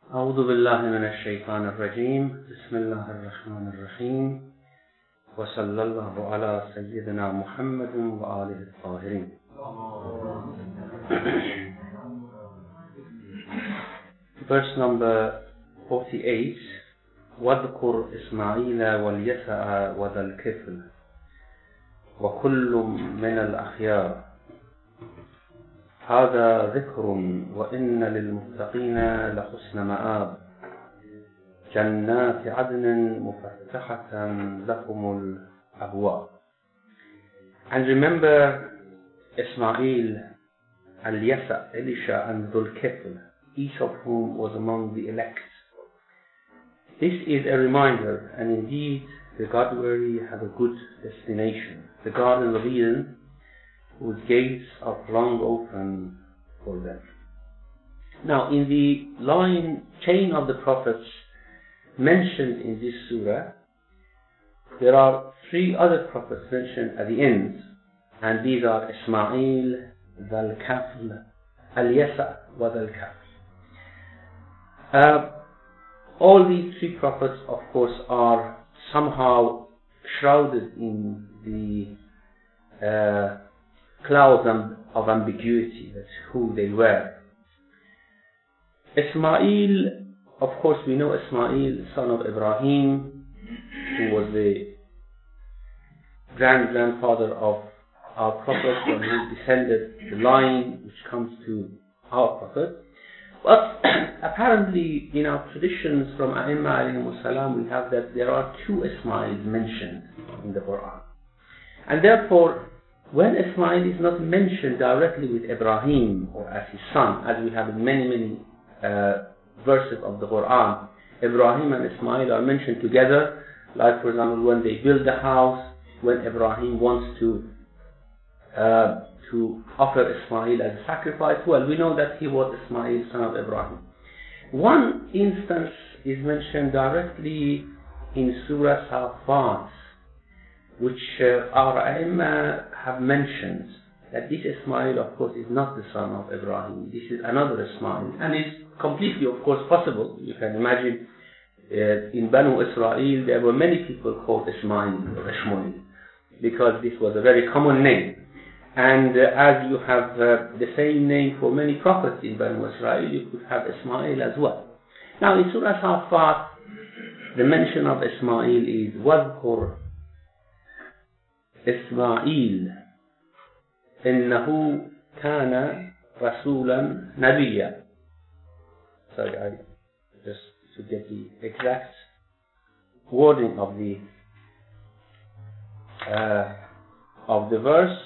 أعوذ بالله من الشيطان الرجيم بسم الله الرحمن الرحيم وصلى الله على سيدنا محمد وآله الطاهرين. Verse number 48. واذكر إسماعيل واليسع وذا الكفل وكل من الأخيار هذا ذكر وإن للمتقين لحسن مآب جنات عدن مفتحة لهم الأبواب. And remember Ismail, Al-Yasa, Elisha and Dhul-Kifl, each of whom was among the elect. This is a reminder, and indeed the God-weary have a good destination, the Garden of Eden, whose gates are flung open for them. Now, in the chain of the prophets mentioned in this surah, there are three other prophets mentioned at the end, and these are Ismail, Dhul-Kifl, Al-Yasa, wa Dhul-Kifl. All these three prophets, of course, are somehow shrouded in the clouds of ambiguity. That's who they were. Ismail, of course, we know Ismail, son of Ibrahim, who was the grandfather of our prophet, from who descended the line which comes to our prophet. But apparently, in our traditions from A'imma alayhimus salam, we have that there are two Ismails mentioned in the Quran. And therefore, when Ismail is not mentioned directly with Ibrahim or as his son, as we have in many verses of the Quran, Ibrahim and Ismail are mentioned together, like for example when they build the house, when Ibrahim wants to offer Ismail as a sacrifice. Well, we know that he was Ismail, son of Ibrahim. One instance is mentioned directly in Surah Safat, which our A'imma have mentioned that this Ismail, of course, is not the son of Ibrahim. This is another Ismail. And it's completely, of course, possible. You can imagine in Banu Israel there were many people called Ismail or Ishmael, because this was a very common name. And as you have the same name for many prophets in Banu Israel, you could have Ismail as well. Now in Surah Safat, the mention of Ismail is وَاذْكُرْ إسماعيل إنه كان رسولا نبيا. Sorry, I just to get the exact wording of the verse.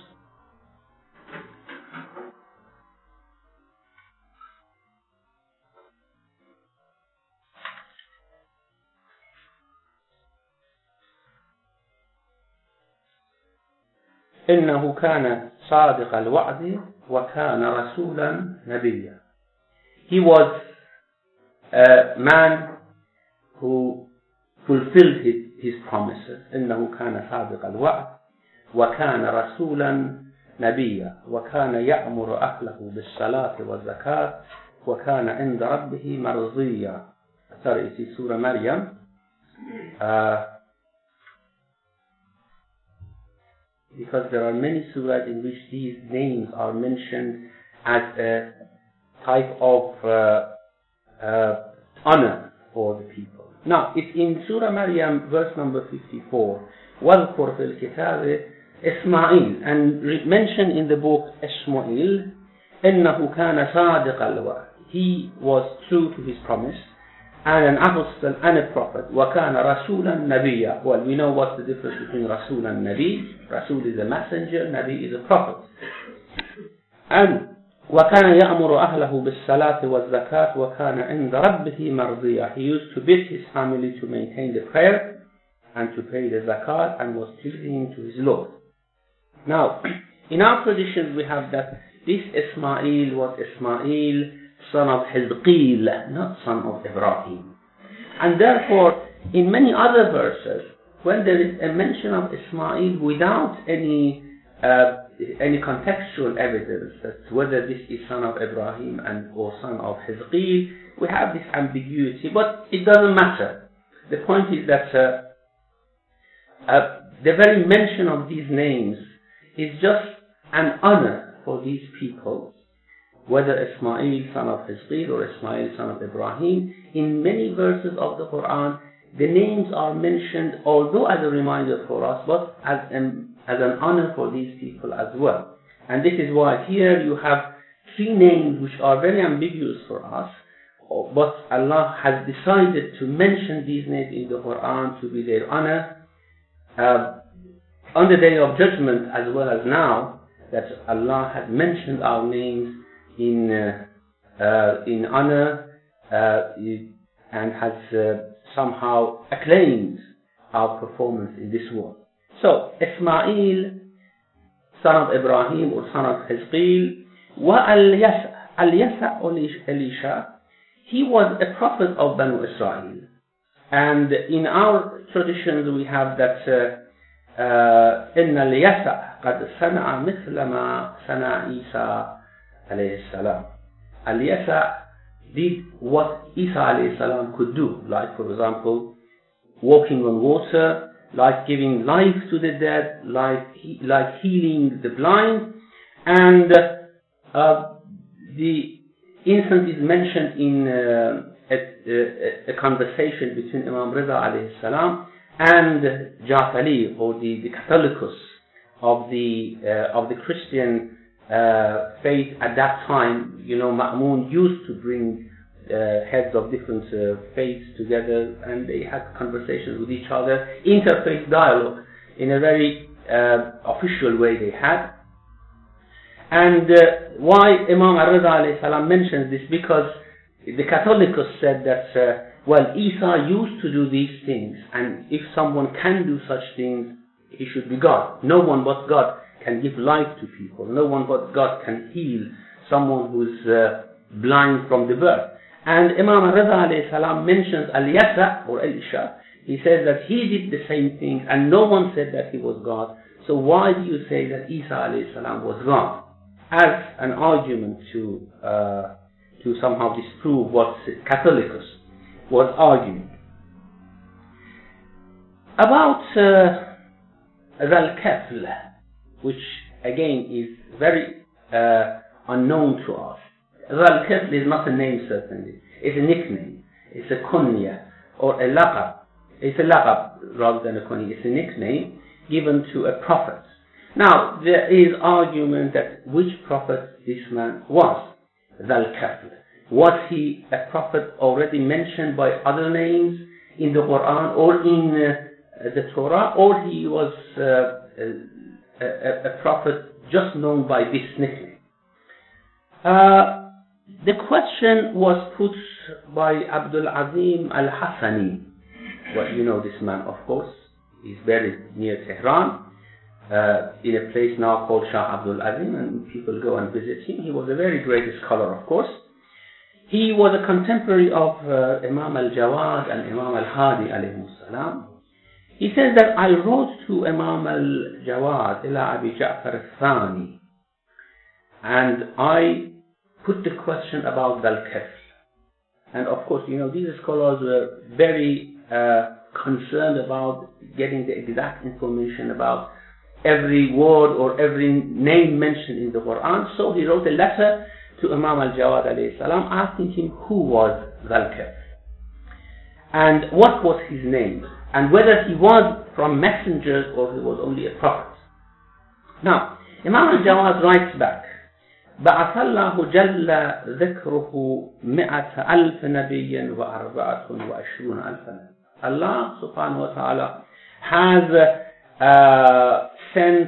إنه كان صادق الوعد وكان رسولا نبيا. He was a man who fulfilled his promises. إنه كان صادق الوعد وكان رسولا نبيا وكان يأمر أهله بالصلاة والزكاة وكان عند ربه مرضيا. Sorry, it is Surah Maryam. Because there are many surahs in which these names are mentioned as a type of honor for the people. Now, it's in Surah Maryam, verse number 54, وَاذْكُرْ فِي الْكِتَابِ إِسْمَاعِيل, and mentioned in the book Ishmael, إِنَّهُ كَانَ صَادِقَ الْوَعْدِ, he was true to his promise, and an apostle and a prophet. وَكَانَ رَسُولًا نَبِيًّا. Well, we know what's the difference between Rasul and Nabi. Rasul is a messenger, Nabi is a prophet. And وَكَانَ يَأْمُرُ أَهْلَهُ بِالصَّلَاةِ وَالزَّكَاةِ وَكَانَ عِنْدَ رَبِّهِ مَرْضِيًّا. He used to bid his family to maintain the prayer and to pay the zakat, and was pleasing to his Lord. Now, in our traditions we have that this Ismail was Ismail, son of Hizqeel, not son of Ibrahim. And therefore, in many other verses, when there is a mention of Ismail without any any contextual evidence that whether this is son of Ibrahim or son of Hizqil. We have this ambiguity, but it doesn't matter. The point is that the very mention of these names is just an honor for these people, whether Ismail son of Hizqil or Ismail son of Ibrahim. In many verses of the Quran, the names are mentioned, although as a reminder for us, but as an honor for these people as well. And this is why here you have three names which are very ambiguous for us, but Allah has decided to mention these names in the Quran to be their honor on the Day of Judgment as well as now, that Allah has mentioned our names in honor and has somehow acclaimed our performance in this world. So Ismail, son of Ibrahim or son of Hizqil, wa Al-Yasa or Elisha, he was a prophet of Banu Israel. And in our traditions we have that إن اليسع قد صنع مثل ما صنع عيسى عليه السلام. Al-Yasa did what Isa alayhi salam could do, like for example walking on water, like giving life to the dead, like healing the blind. And the instance is mentioned in a conversation between Imam Rida alayhi salam and Ja'fari, or the Catholicus of the Christian faith at that time. You know, Ma'mun used to bring heads of different faiths together, and they had conversations with each other, interfaith dialogue in a very official way they had. And why Imam Rida alayhi salam mentions this? Because the Catholicus said that well, Isa used to do these things, and if someone can do such things, he should be God. No one but God can give life to people. No one but God can heal someone who's blind from the birth. And Imam Rida alayhi salam mentions Al-Yasa or Elisha. He says that he did the same thing, and no one said that he was God. So why do you say that Isa alayhi salam was God? As an argument to somehow disprove what Catholicus was arguing. About Zal-Kafl, which again is very unknown to us. Zal-Kafl is not a name certainly. It's a nickname. It's a kunya or a laqab. It's a laqab rather than a kunya. It's a nickname given to a prophet. Now, there is argument that which prophet this man was, Zal-Kafl. Was he a prophet already mentioned by other names in the Quran or in the Torah, or he was a prophet just known by this nickname? The question was put by Abdul Azim al-Hassani. Well, you know this man, of course. He's buried near Tehran, in a place now called Shah Abdul Azim, and people go and visit him. He was a very great scholar, of course. He was a contemporary of Imam al-Jawad and Imam al-Hadi alayhi salam. He says that I wrote to Imam al-Jawad ila Abi Ja'far al-Thani, and I put the question about Zal-Kafl. And of course, you know, these scholars were very concerned about getting the exact information about every word or every name mentioned in the Quran. So he wrote a letter to Imam al-Jawad alayhi salam asking him who was Zal-Kafl and what was his name, and whether he was from messengers or he was only a prophet. Now, Imam al-Jawad writes back, بعث الله جل ذكره 100,000 نبيا و24,000 نبيا. Allah subhanahu wa ta'ala has sent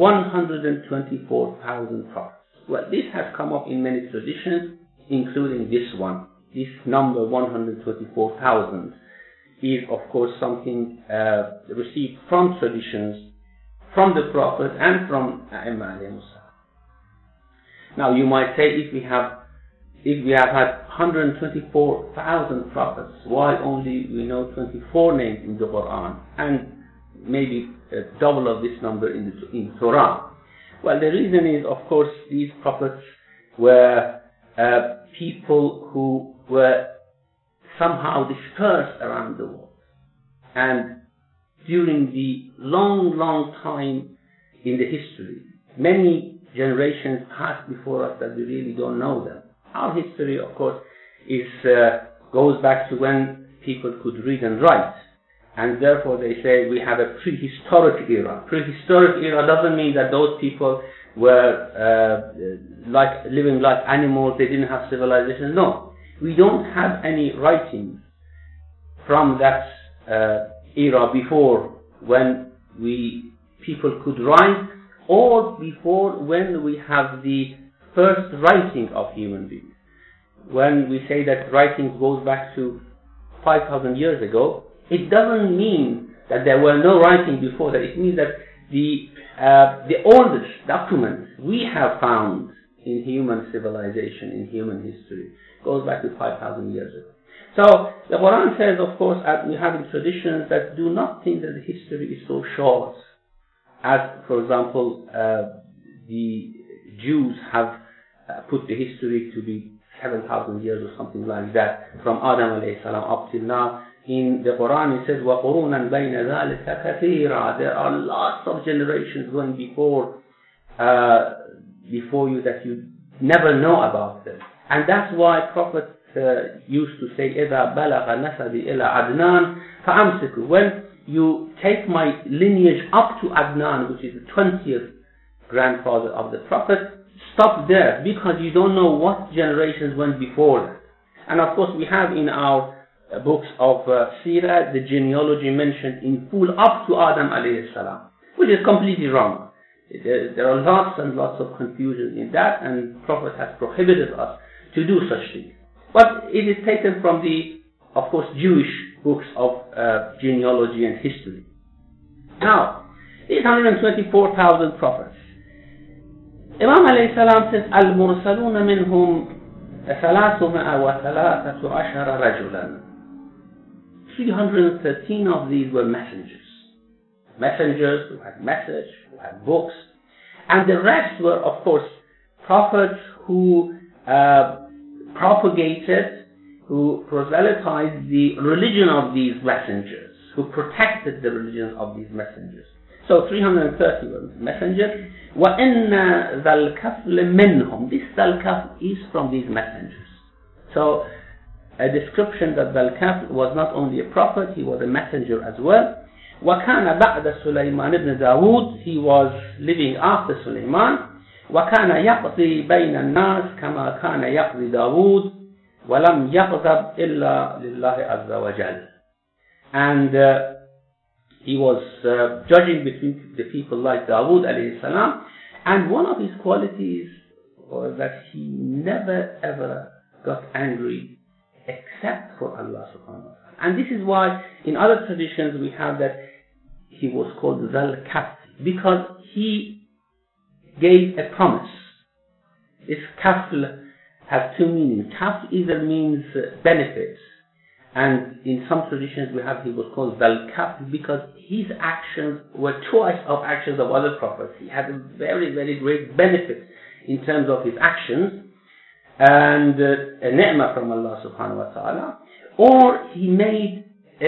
124,000 prophets. Well, this has come up in many traditions, including this one. This number 124,000 is of course something received from traditions, from the Prophet and from A'imma alayhi. Now you might say, if we have had 124,000 prophets, why only we know 24 names in the Quran and maybe double of this number in Torah? Well, the reason is, of course, these prophets were people who were somehow dispersed around the world. And during the long time in the history, many generations passed before us that we really don't know them. Our history, of course, goes back to when people could read and write. And therefore they say we have a prehistoric era. Prehistoric era doesn't mean that those people were living like animals, they didn't have civilization. No, we don't have any writings from that era before when people could write, or before when we have the first writing of human beings. When we say that writing goes back to 5,000 years ago, it doesn't mean that there were no writing before that. It means that the oldest documents we have found in human civilization, in human history, goes back to 5,000 years ago. So the Quran says, of course, as we have in traditions, that do not think that the history is so short, as, for example, the Jews have put the history to be 7,000 years or something like that, from Adam alayhi salam up till now. In the Quran it says, وَقُرُونًا بَيْنَ ذَلِكَ كَثِيرًا. There are lots of generations going before you that you never know about them. And that's why prophets used to say, إِذَا بَلَغَ نَسَبِ إِلَى عَدْنَانَ فَأَمْسِكُ. When you take my lineage up to Adnan, which is the 20th grandfather of the Prophet, stop there, because you don't know what generations went before that. And of course we have in our books of Sirah the genealogy mentioned in full up to Adam alayhi salam, which is completely wrong. There are lots and lots of confusion in that, and Prophet has prohibited us to do such things. But it is taken from the, of course, Jewish books of genealogy and history. Now, these 124,000 prophets, Imam alayhi salam says, Al-Mursaluna minhum 313 rajulan. 313 of these were messengers. Messengers who had message, who had books. And the rest were, of course, prophets who propagated, who proselytized the religion of these messengers, who protected the religion of these messengers. So 330 were messengers. وَإِنَّ ذَا الْكَفْلِ مِنْهُمْ. This Dhal-Kafl is from these messengers. So a description that Dhal-Kafl was not only a prophet, he was a messenger as well. وَكَانَ بَعْدَ سُلَيْمَانِ ibn Dawood. He was living after Sulaiman. وَكَانَ يَقْضِي بَيْنَ النَّاسِ كَمَا كَانَ يَقْضِي دَاوُودَ وَلَمْ يَغْضَبْ إِلَّا لِلَّهِ عَزَّ وَجَلَّ. And he was judging between the people like Dawood alayhi salam, and one of his qualities was that he never ever got angry except for Allah subhanahu wa ta'ala. And this is why in other traditions we have that he was called Dhal-Kafl, because he gave a promise. This kafl has two meanings. Kafl either means benefits, and in some traditions we have he was called Dhal-Kafl because his actions were twice of actions of other prophets. He had a very, very great benefit in terms of his actions, and a ni'mah from Allah subhanahu wa ta'ala. Or he made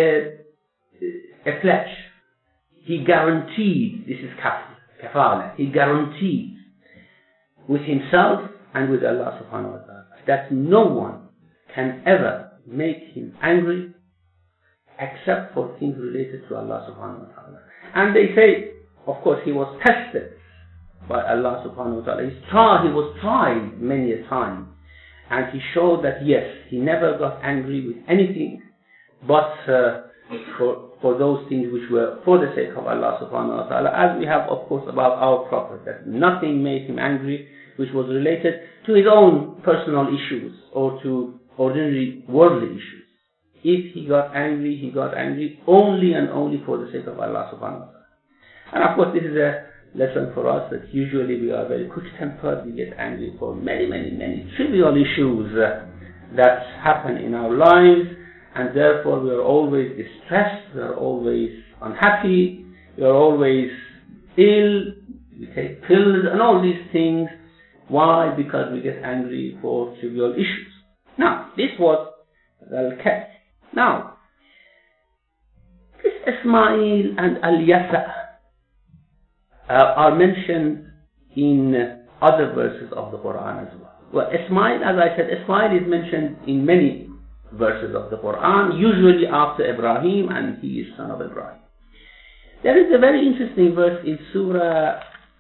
a pledge. He guaranteed, this is kafala, he guaranteed with himself and with Allah subhanahu wa ta'ala that no one can ever make him angry except for things related to Allah subhanahu wa ta'ala. And they say, of course, he was tested by Allah subhanahu wa ta'ala. He was tried many a time, and he showed that yes, he never got angry with anything but for those things which were for the sake of Allah subhanahu wa ta'ala, as we have of course about our Prophet, that nothing made him angry which was related to his own personal issues or to ordinary worldly issues. If he got angry only and only for the sake of Allah subhanahu wa ta'ala. And of course this is a lesson for us that usually we are very quick-tempered, we get angry for many, many, many trivial issues that happen in our lives, and therefore we are always distressed, we are always unhappy, we are always ill, we take pills and all these things. Why? Because we get angry for trivial issues. Now, this was Al-Kahf. Now, this Ismail and Al-Yasa are mentioned in other verses of the Quran as well. Well, Ismail, as I said, Ismail is mentioned in many verses of the Quran, usually after Ibrahim, and he is son of Ibrahim. There is a very interesting verse in Surah,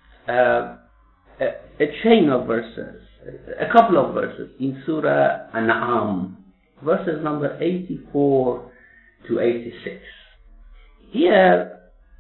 a chain of verses, a couple of verses in Surah An'am, verses number 84 to 86. Here,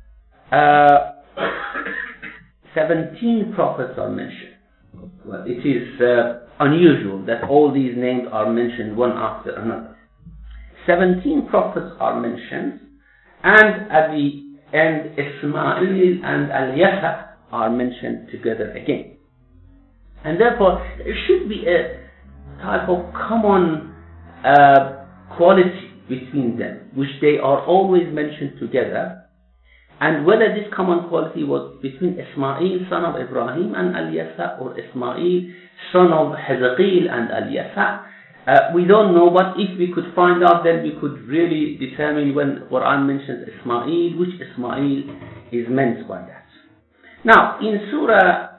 17 prophets are mentioned. Well, it is unusual that all these names are mentioned one after another. 17 prophets are mentioned, and at the end, Ismail and Al-Yasa are mentioned together again. And therefore, there should be a type of common quality between them, which they are always mentioned together. And whether this common quality was between Ismail, son of Ibrahim, and Al-Yasa, or Ismail, son of Hezekiel and Al-Yasa, we don't know, but if we could find out, then we could really determine when Quran mentions Ismail, which Ismail is meant by that. Now, in Surah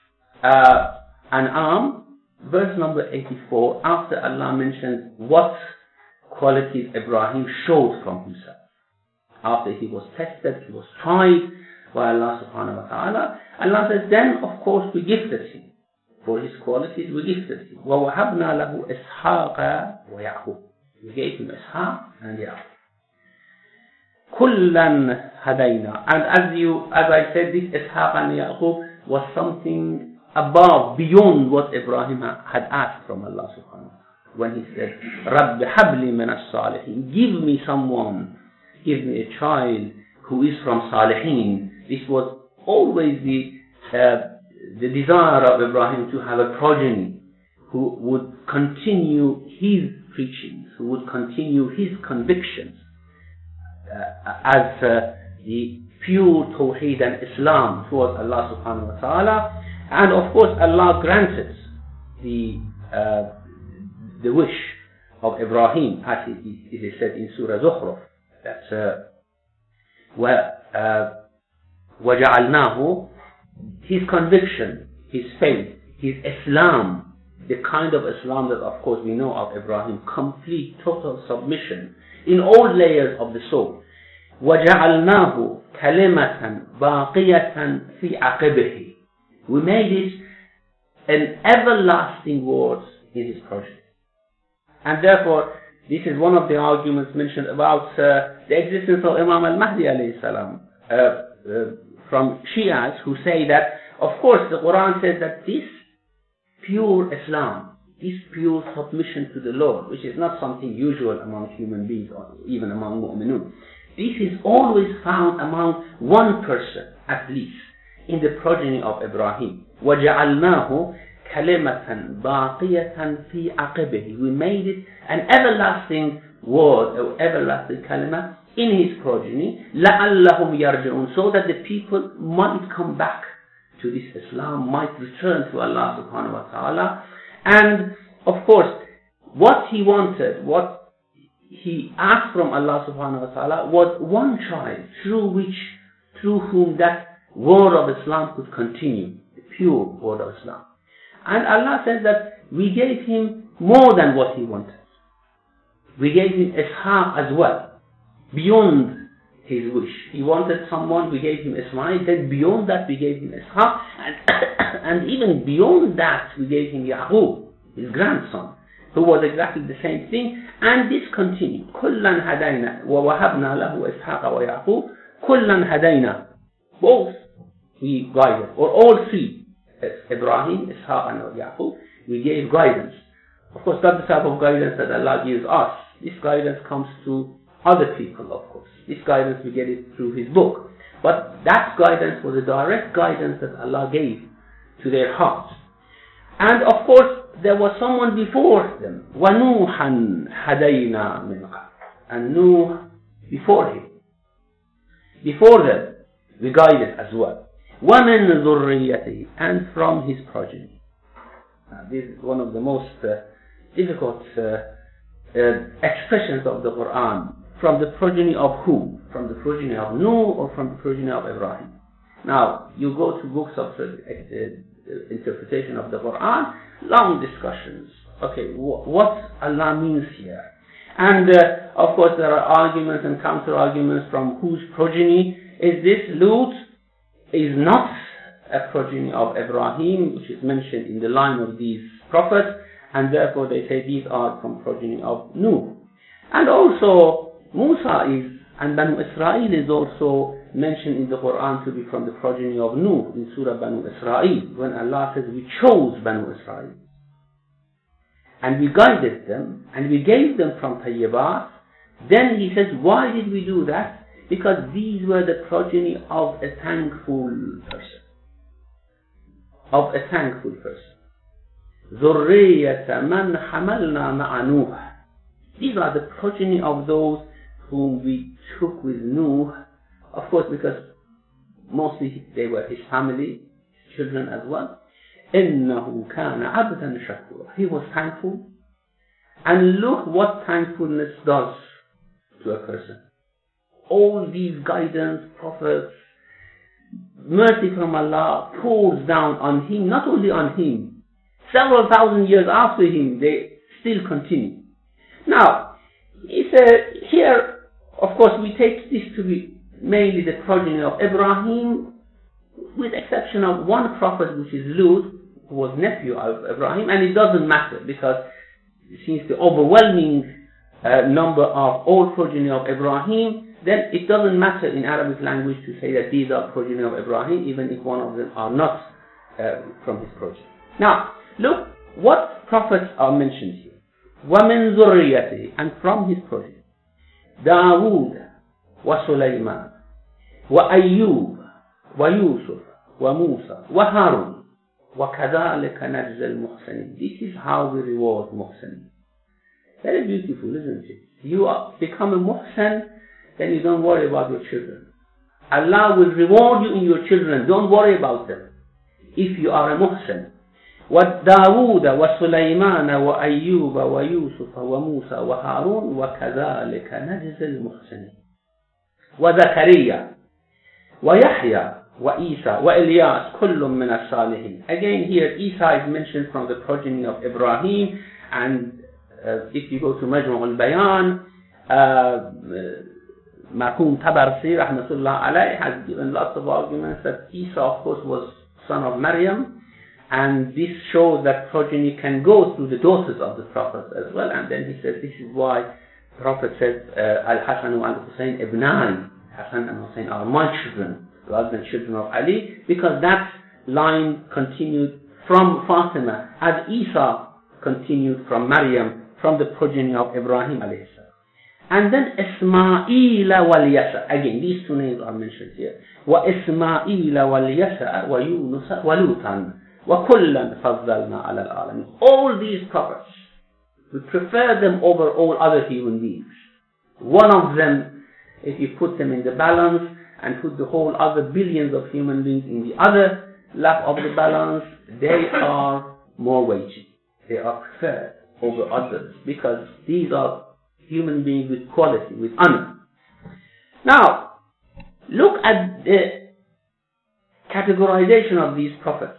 An'am, verse number 84, after Allah mentions what qualities Ibrahim showed from himself, after he was tested, he was tried by Allah subhanahu wa ta'ala, Allah says, then of course we gifted him. For his qualities we gifted him. وَوَهَبْنَا لَهُ إِسْحَاقَ وَيَعْقُوبَ. We gave him Ishaq and Yaqub. كُلًّا هَدَيْنَا. And as I said, this Ishaq and Yaqub was something above, beyond what Ibrahim had asked from Allah subhanahu wa ta'ala. When he said, رَبِّ حَبْلِ مِنَ الصَّالِحِينَ. Give me someone, give me a child who is from Salihin. This was always the desire of Ibrahim, to have a progeny who would continue his preachings, who would continue his convictions as the pure Tawheed and Islam towards Allah subhanahu wa ta'ala. And of course Allah granted the wish of Ibrahim, as it is said in Surah Zukhruf, that وَجَعَلْنَاهُ, his conviction, his faith, his Islam, the kind of Islam that of course we know of Ibrahim, complete, total submission in all layers of the soul. وَجَعَلْنَاهُ كَلِمَةً بَاقِيَةً فِي عَقِبِهِ. We made it an everlasting word in his project. And therefore, this is one of the arguments mentioned about the existence of Imam al-Mahdi alayhi salam, from Shias, who say that, of course, the Quran says that this pure Islam, this pure submission to the Lord, which is not something usual among human beings or even among mu'minun, this is always found among one person, at least, in the progeny of Ibrahim. وَجَعَلْنَاهُ كَلِمَةً بَاقِيَةً فِي عَقِبِهِ. We made it an everlasting word, or everlasting kalima, in his progeny, لَعَلَّهُمْ يَرْجِعُونَ, so that the people might come back to this Islam, might return to Allah subhanahu wa ta'ala. And of course, what he wanted, what he asked from Allah subhanahu wa ta'ala was one child through whom that word of Islam could continue, the pure word of Islam. And Allah says that we gave him more than what he wanted. We gave him Ishaq as well, beyond his wish. He wanted someone, we gave him Ismail, then beyond that we gave him Ishaq, and even beyond that we gave him Yaqub, his grandson, who was exactly the same thing, and this continued. كُلًّا هَدَيْنَا وَوَهَبْنَا لَهُ إِسْحَاقَ وَيَعْقُوبَ كُلًّا هَدَيْنَا. Both we guided, or all three, Ibrahim, Ishaq and Yaqub, we gave guidance. Of course, not the type of guidance that Allah gives us. This guidance comes to other people, of course. This guidance we get it through his book. But that guidance was a direct guidance that Allah gave to their hearts. And of course, there was someone before them. وَنُوحًا هَدَيْنَا مِنْ قَبْلِ. And Nuh before him. Before them, we guided as well. وَمِن ذُرِّيَّتِهِ, and from his progeny. Now, this is one of the most difficult expressions of the Quran. From the progeny of who? From the progeny of Nuh or from the progeny of Ibrahim? Now, you go to books of interpretation of the Quran, long discussions. Okay, what Allah means here? And of course there are arguments and counter-arguments from whose progeny is this. Lut is not a progeny of Ibrahim, which is mentioned in the line of these prophets, and therefore they say these are from progeny of Nuh. And also Musa is, and Banu Israel is also mentioned in the Quran to be from the progeny of Nuh in Surah Banu Israel, when Allah says we chose Banu Israel and we guided them and we gave them from Tayyibat. Then he says, why did we do that? Because these were the progeny of a thankful person. Of a thankful person. ذُرِّيَّةَ مَنْ حَمَلْنَا مَعَ نُوحٍ. These are the progeny of those whom we took with Nuh. Of course, because mostly they were his family, his children as well. إِنَّهُ كَانَ عَبْدًا شَكُورًا. He was thankful. And look what thankfulness does to a person. All these guidance, prophets, mercy from Allah pours down on him, not only on him, several thousand years after him, they still continue. Now, here, of course, we take this to be mainly the progeny of Ibrahim, with exception of one prophet, which is Lut, who was nephew of Ibrahim, and it doesn't matter because since the overwhelming number of all progeny of Ibrahim, then it doesn't matter in Arabic language to say that these are progeny of Ibrahim, even if one of them are not from his progeny. Now, look what prophets are mentioned here. وَمِن ذُرِّيَّتِهِ, and from his progeny. داود وسليمان وأيوب ويوسف وموسى وهارون وكذلك نجزي المحسنين. This is how we reward muhsin. Very beautiful, isn't it? You become a muhsin, then you don't worry about your children. Allah will reward you in your children. Don't worry about them if you are a muhsin. وَدَاوُودَ وَسُلَيْمَانَ وَأَيُّوبَ وَيُوسُفَ وَمُوسَى وَهَارُونَ وَكَذَلِكَ نَجْزِي الْمُحْسِنِينَ وَزَكَرِيَّا وَيَحْيَى وَإِيسَى وَإِلْيَاسَ كُلٌّ مِّنَ الصَّالِحِينَ. Again here Isa is mentioned from the progeny of Ibrahim, and if you go to Majmu' al-Bayan, Ma'kum Tabarsi rahmatullah alayh has given lots of arguments that Isa of course was son of Maryam, and this shows that progeny can go through the daughters of the Prophet as well. And then he says this is why the Prophet says Al-Hasan wa Al-Husayn ibnai, Hassan and Hussein are my children rather than children of Ali, because that line continued from Fatima as Isa continued from Maryam, from the progeny of Ibrahim alayhi salam. And then Ismail wal-Yasa. Again, these two names are mentioned here. وَإِسْمَاعِيلَ وَالْيَسَعَ وَيُونُسَ وَلُوطًا وَكُلًّا فَضَّلْنَا عَلَى الْعَالَمِينَ. All these prophets, we prefer them over all other human beings. One of them, if you put them in the balance and put the whole other billions of human beings in the other lap of the balance, they are more weighty. They are preferred over others because these are human beings with quality, with honor. Now, look at the categorization of these prophets.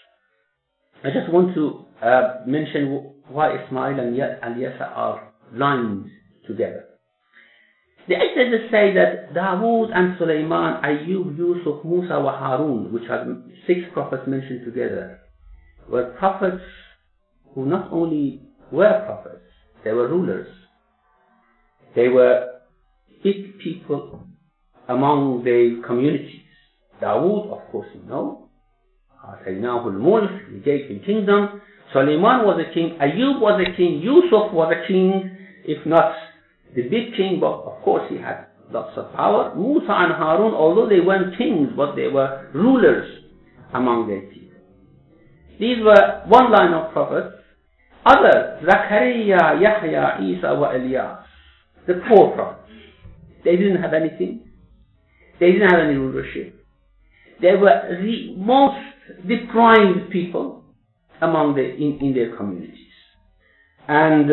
I just want to mention why Ismail and Yasa are lined together. The exegetes say that Dawood and Sulaiman, Ayyub, Yusuf, Musa, wa Harun, which are 6 prophets mentioned together, were prophets who not only were prophets, they were rulers. They were big people among the communities. Dawood, of course, you know, آتَيْنَاهُ الْمُلْكَ, we gave him kingdom. Sulaiman was a king. Ayyub was a king. Yusuf was a king, if not the big king, but of course he had lots of power. Musa and Harun, although they weren't kings, but they were rulers among their people. These were one line of prophets. Others, Zakaria, Yahya, Isa, wa Ilyas, the 4 prophets. They didn't have anything. They didn't have any rulership. they were the most deprived people among in their communities. And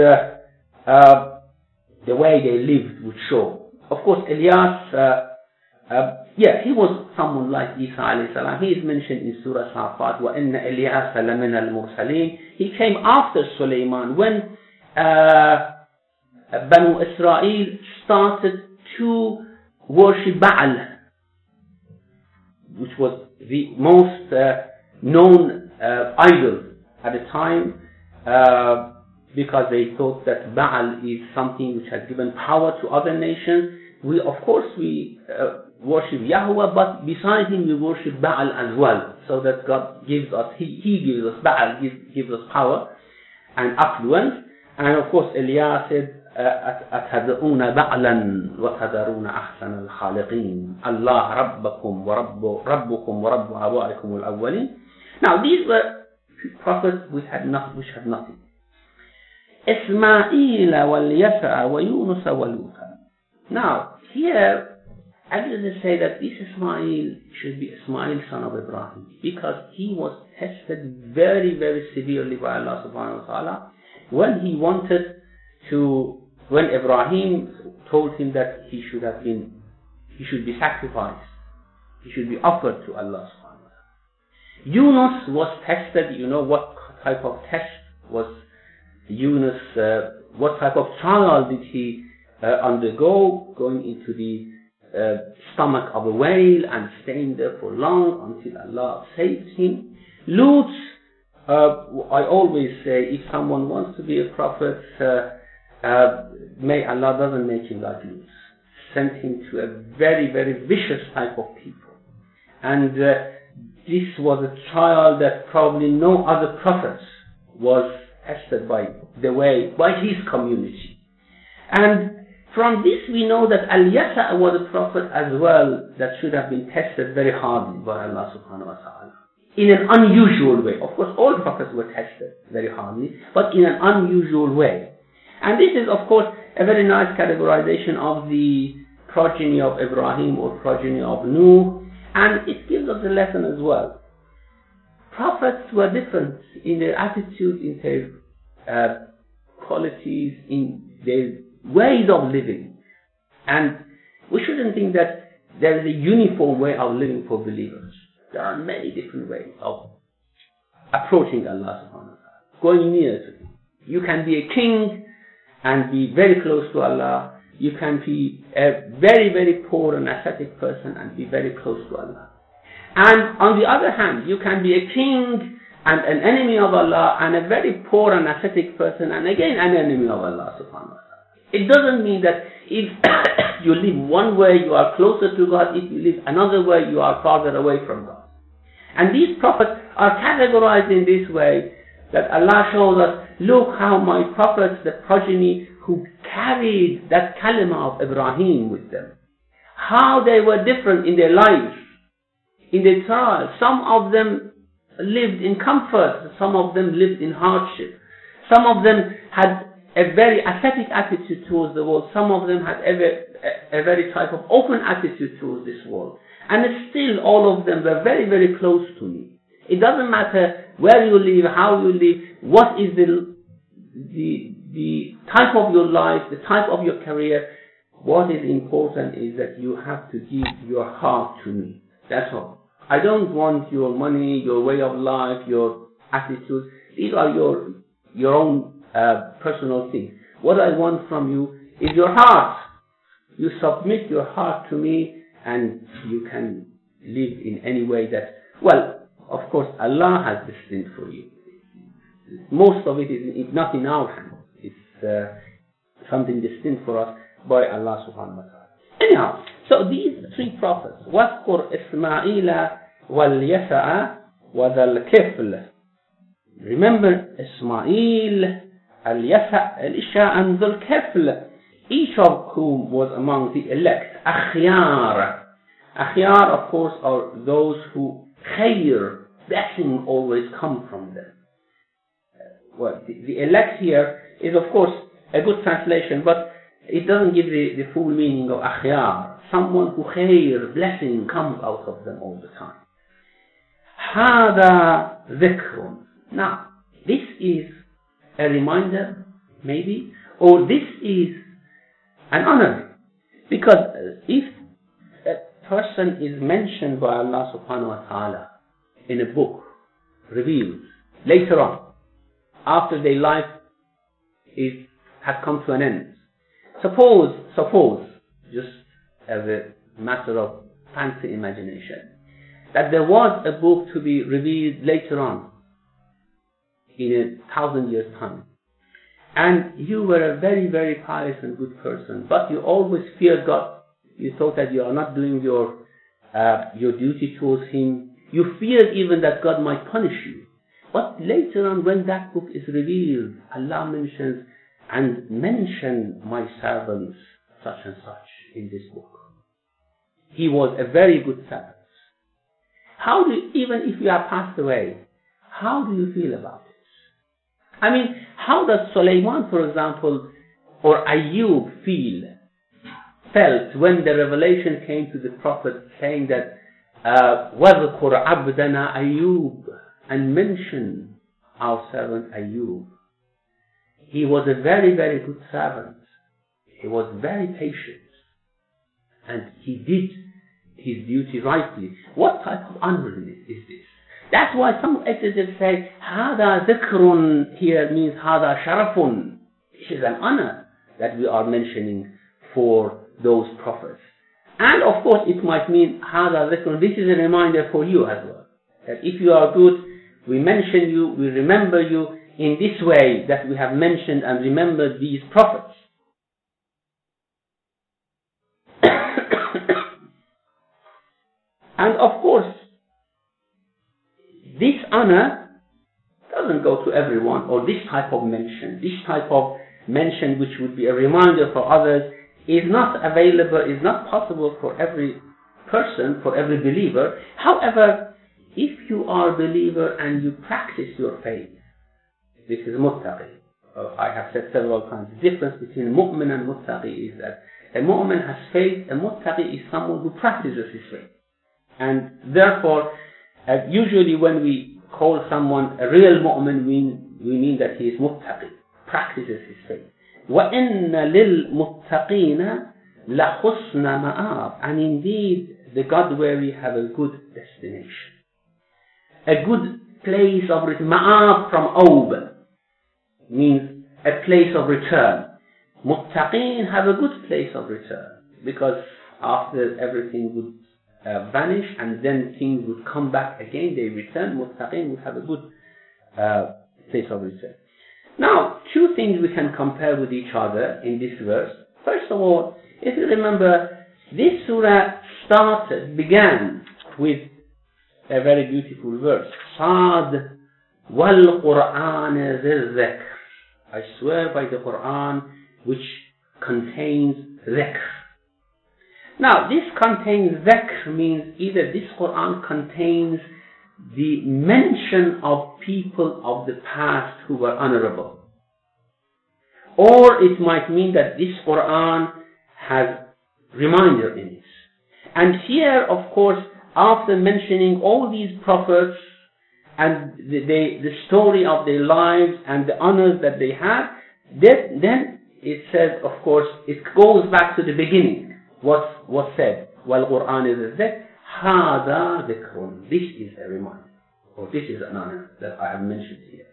the way they lived would show. Of course, Ilyas, he was someone like Isa alayhi salam. He is mentioned in Surah Safat, وَإِنَّ إِلْيَاسَ لَمِنَ الْمُرْسَلِينَ. He came after Sulaiman when Banu Israel started to worship Baal, which was the most known idol at the time, because they thought that Baal is something which has given power to other nations. We worship Yahweh, but besides him we worship Baal as well, so that God gives us, he gives us, Baal gives us power and affluence. And of course Ilyas said, أتدعون بعلا وتذرون أحسن الخالقين الله ربكم ورب آبائكم الأولين. Now these were prophets which had nothing. إسماعيل واليسع ويونس ولوطا. Now here I just say that this Ismail should be Ismail, son of Ibrahim, because he was tested very, very severely by Allah subhanahu wa ta'ala when Ibrahim told him that he should be sacrificed, he should be offered to Allah subhanahu wa ta'ala. Yunus was tested. You know what type of test was Yunus, what type of trial did he undergo, going into the stomach of a whale and staying there for long until Allah saved him. Lut, I always say, if someone wants to be a prophet, may Allah doesn't make him like Lut. Sent him to a very, very vicious type of people. And this was a trial that probably no other prophet was tested by his community. And from this we know that Al-Yasa was a prophet as well that should have been tested very hardly by Allah subhanahu wa ta'ala. In an unusual way. Of course, all prophets were tested very hardly, but in an unusual way. And this is, of course, a very nice categorization of the progeny of Ibrahim or progeny of Nuh, and it gives us a lesson as well. Prophets were different in their attitude, in their qualities, in their ways of living. And we shouldn't think that there is a uniform way of living for believers. There are many different ways of approaching Allah subhanahu wa ta'ala, going near to Him. You can be a king and be very close to Allah. You can be a very, very poor and ascetic person and be very close to Allah. And on the other hand, you can be a king and an enemy of Allah, and a very poor and ascetic person and again an enemy of Allah subhanahu wa ta'ala. It doesn't mean that if you live one way you are closer to God, if you live another way you are farther away from God. And these prophets are categorized in this way, that Allah shows us, look how my prophets, the progeny who carried that kalima of Ibrahim with them, how they were different in their lives, in their trials. Some of them lived in comfort, some of them lived in hardship, some of them had a very ascetic attitude towards the world, some of them had a very type of open attitude towards this world. And still all of them were very, very close to me. It doesn't matter where you live, how you live, what is the type of your life, the type of your career. What is important is that you have to give your heart to me. That's all. I don't want your money, your way of life, your attitude. These are your own personal things. What I want from you is your heart. You submit your heart to me, and you can live in any way that, well, of course, Allah has destined for you. Most of it is not in our hands. It's something destined for us by Allah subhanahu wa ta'ala. Anyhow, so these three prophets, وَاذْكُرْ إِسْمَاعِيلَ وَالْيَسَعَ وَذَا الْكِفْلِ. Remember Ismail, Al-Yasa, Al-Isha, and Dhul Kifl, each of whom was among the elect. Akhyar. Akhyar, of course, are those who khayr, blessing always come from them. Well, the elect here is, of course, a good translation, but it doesn't give the full meaning of akhyar. Someone who khayr, blessing, comes out of them all the time. هذا ذكر. Now, this is a reminder, maybe, or this is an honor. Because if a person is mentioned by Allah subhanahu wa ta'ala in a book, revealed, later on, after their life has come to an end. Suppose, just as a matter of fancy imagination, that there was a book to be revealed later on, in 1,000 years' time, and you were a very, very pious and good person, but you always feared God. You thought that you are not doing your duty towards Him. You feared even that God might punish you. But later on, when that book is revealed, Allah mentions, and mention my servants such and such in this book. He was a very good servant. How do you, even if you have passed away, how do you feel about it? I mean, how does Sulaiman, for example, or Ayub felt when the revelation came to the Prophet saying that وَذْكُرْ عَبْدَنَا أَيُّوبَ, and mention our servant Ayub. He was a very, very good servant. He was very patient. And he did his duty rightly. What type of honor is this? That's why some exegetes say, هَذَا ذِكْرٌ here means هَذَا شَرَفٌ. This is an honor that we are mentioning for those prophets. And of course it might mean هَذَا ذِكْرٌ. This is a reminder for you as well. That if you are good, we mention you, we remember you in this way that we have mentioned and remembered these prophets. And of course, this honor doesn't go to everyone, or this type of mention. This type of mention, which would be a reminder for others, is not available, is not possible for every person, for every believer. However, if you are a believer and you practice your faith, this is muttaqi. I have said several times, the difference between mu'min and muttaqi is that a mu'min has faith, a muttaqi is someone who practices his faith. And therefore, usually when we call someone a real mu'min, we mean that he is muttaqi, practices his faith. وَإِنَّ لِلْمُتَّقِينَ لَحُسْنَ مَآبٍ. And indeed, the God-wary have a good destination. A good place of return. Ma'ab from Aub means a place of return. Muttaqeen have a good place of return, because after everything would vanish and then things would come back again, they return. Muttaqeen would have a good place of return. Now, two things we can compare with each other in this verse. First of all, if you remember, this surah began with a very beautiful verse. Sad wal Qur'an zil dhikr. I swear by the Quran which contains dhikr. Now, this contains dhikr means either this Quran contains the mention of people of the past who were honorable, or it might mean that this Quran has reminder in it. And here, of course, after mentioning all these prophets and the story of their lives and the honors that they had, then it says, of course, it goes back to the beginning. What said? وَالْقُرْآنِ ذِي الذِّكْرِ هَذَا ذِكْرٌ. This is a reminder, or this is an honor that I have mentioned here.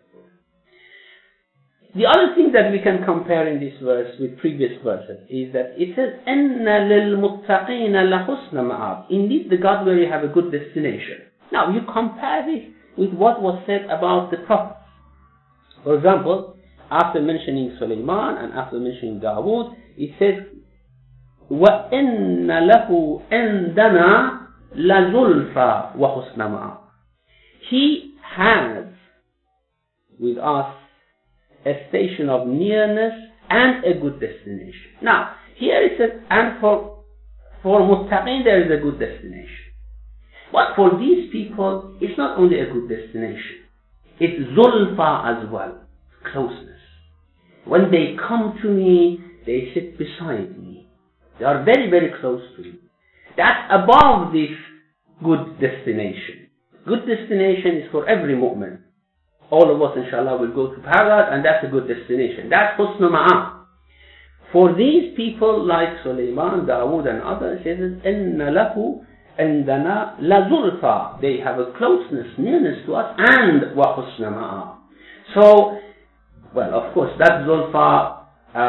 The other thing that we can compare in this verse with previous verses is that it says, إِنَّ لِلْمُتَّقِينَ لَحُسْنَ مَآبٍ. Indeed, the God-wary have a good destination. Now, you compare this with what was said about the prophets. For example, after mentioning Sulaiman and after mentioning Dawood, it says, وَإِنَّ لَهُ عِنْدَنَا لَزُلْفَى وَحُسْنَ مَآبٍ. He has with us a station of nearness and a good destination. Now, here it says, and for muttaqin there is a good destination. But for these people, it's not only a good destination. It's zulfa as well, closeness. When they come to me, they sit beside me. They are very, very close to me. That's above this good destination. good destination is for every mu'min. All of us, inshallah, will go to paradise, and that's a good destination. That's husn ma'ab. For these people like Sulaiman, Dawood, and others, it says, إِنَّ لَهُ عِنْدَنَا لَزُلْفَى. They have a closeness, nearness to us, and وَحُسْنَ مَآبٍ. So, well, of course, that Zulfa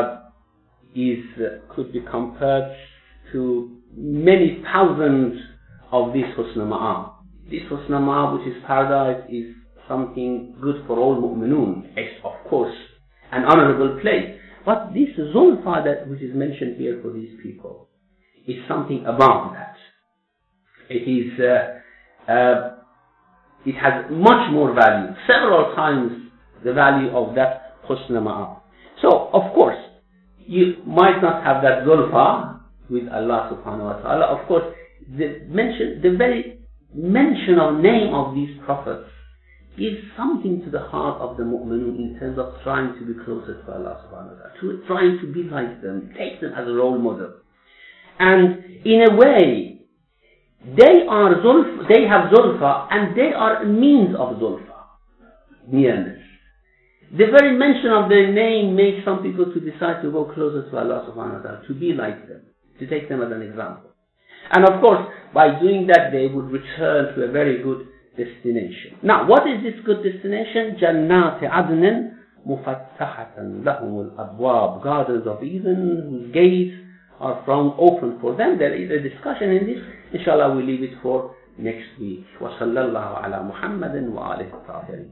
could be compared to many thousands of these husn ma'ab. This husn ma'ab, which is paradise, is something good for all mu'minun. It's, of course, an honorable place. But this Zulfa which is mentioned here for these people is something above that. It has much more value, several times the value of that husn ma'ab. So, of course, you might not have that Zulfa with Allah subhanahu wa ta'ala. Of course, the very mention of name of these prophets gives something to the heart of the mu'minun in terms of trying to be closer to Allah subhanahu wa ta'ala, trying to be like them, take them as a role model. And in a way, they have Zulfa, and they are a means of Zulfa, nearness. The very mention of their name makes some people to decide to go closer to Allah subhanahu wa ta'ala, to be like them, to take them as an example. And of course, by doing that, they would return to a very good destination. Now, what is this good destination? Jannat adnin mufattahatan lahum al-abwab, gardens of Eden whose gates are open for them. There is a discussion in this. Inshallah, we leave it for next week. Wa sallallahu ala Muhammadin wa alihi tahirin.